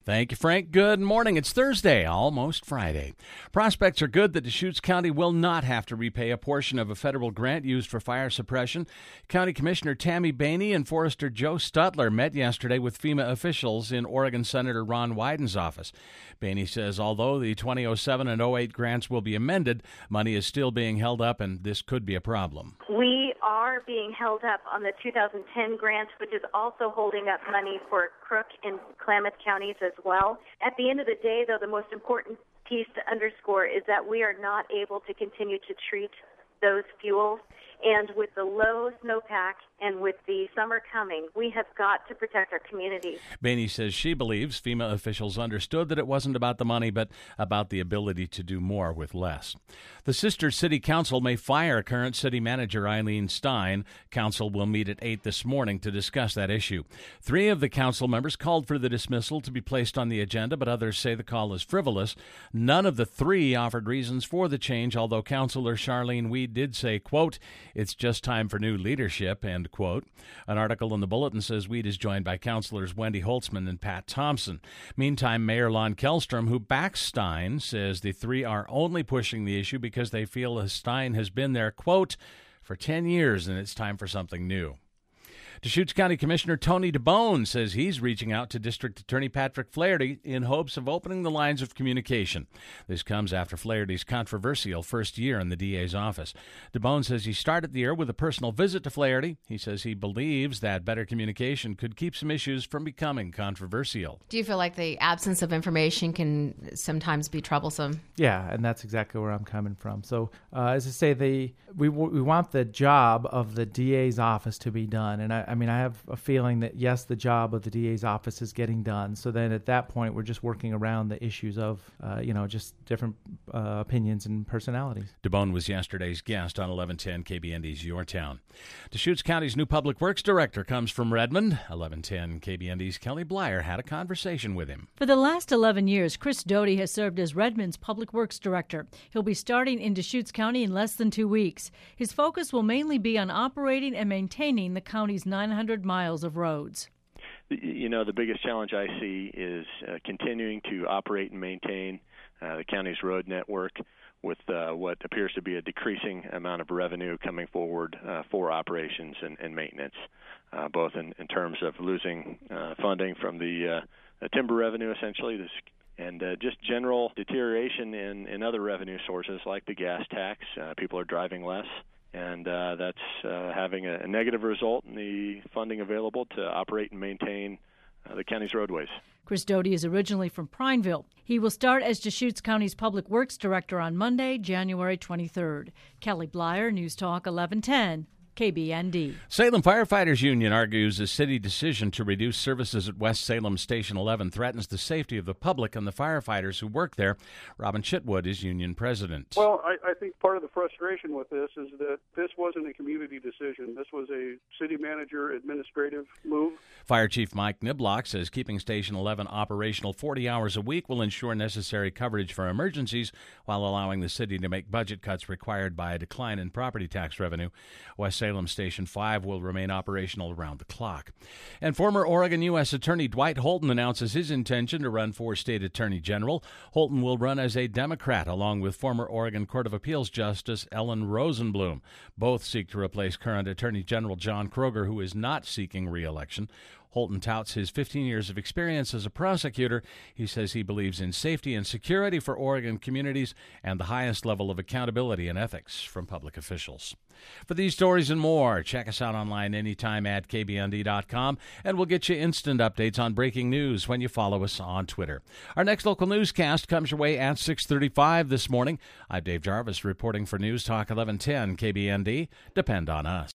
Thank you, Frank. Good morning. It's Thursday, almost Friday. Prospects are good that Deschutes County will not have to repay a portion of a federal grant used for fire suppression. County Commissioner Tammy Bainey and Forester Joe Stutler met yesterday with FEMA officials in Oregon Senator Ron Wyden's office. Bainey says although the 2007 and 08 grants will be amended, money is still being held up, and this could be a problem. We are being held up on the 2010 grant, which is also holding up money for Crook and Klamath counties as well. At the end of the day, though, the most important piece to underscore is that we are not able to continue to treat those fuels. And with the low snowpack and with the summer coming, we have got to protect our communities. Bainey says she believes FEMA officials understood that it wasn't about the money, but about the ability to do more with less. The Sisters City Council may fire current city manager Eileen Stein. Council will meet at 8 this morning to discuss that issue. 3 of the council members called for the dismissal to be placed on the agenda, but others say the call is frivolous. None of the 3 offered reasons for the change, although Councilor Charlene Weed did say, quote, "It's just time for new leadership," end quote. An article in the Bulletin says Weed is joined by Councilors Wendy Holtzman and Pat Thompson. Meantime, Mayor Lon Kellstrom, who backs Stein, says the 3 are only pushing the issue because they feel Stein has been there, quote, "for 10 years and it's time for something new." Deschutes County Commissioner Tony DeBone says he's reaching out to District Attorney Patrick Flaherty in hopes of opening the lines of communication. This comes after Flaherty's controversial first year in the DA's office. DeBone says he started the year with a personal visit to Flaherty. He says he believes that better communication could keep some issues from becoming controversial. Do you feel like the absence of information can sometimes be troublesome? Yeah, and that's exactly where I'm coming from. So, as I say, we want the job of the DA's office to be done, and I mean, I have a feeling that, yes, the job of the DA's office is getting done. So then at that point, we're just working around the issues of, just different opinions and personalities. DeBone was yesterday's guest on 1110 KBND's Your Town. Deschutes County's new Public Works Director comes from Redmond. 1110 KBND's Kelly Blyer had a conversation with him. For the last 11 years, Chris Doty has served as Redmond's Public Works Director. He'll be starting in Deschutes County in less than 2 weeks. His focus will mainly be on operating and maintaining the county's 900 miles of roads. The biggest challenge I see is continuing to operate and maintain the county's road network with what appears to be a decreasing amount of revenue coming forward for operations and maintenance, both in terms of losing funding from the timber revenue, essentially, and just general deterioration in other revenue sources like the gas tax. People are driving less. And that's having a negative result in the funding available to operate and maintain the county's roadways. Chris Doty is originally from Prineville. He will start as Deschutes County's Public Works Director on Monday, January 23rd. Kelly Blyer, News Talk 1110. KBND. Salem Firefighters Union argues a city decision to reduce services at West Salem Station 11 threatens the safety of the public and the firefighters who work there. Robin Chitwood is union president. Well, I think part of the frustration with this is that this wasn't a community decision. This was a city manager administrative move. Fire Chief Mike Niblock says keeping Station 11 operational 40 hours a week will ensure necessary coverage for emergencies while allowing the city to make budget cuts required by a decline in property tax revenue. West Salem Station 5 will remain operational around the clock. And former Oregon U.S. Attorney Dwight Holton announces his intention to run for State Attorney General. Holton will run as a Democrat along with former Oregon Court of Appeals Justice Ellen Rosenblum. Both seek to replace current Attorney General John Kroger, who is not seeking re-election. Holton touts his 15 years of experience as a prosecutor. He says he believes in safety and security for Oregon communities and the highest level of accountability and ethics from public officials. For these stories and more, check us out online anytime at kbnd.com, and we'll get you instant updates on breaking news when you follow us on Twitter. Our next local newscast comes your way at 6:35 this morning. I'm Dave Jarvis reporting for News Talk 1110 KBND. Depend on us.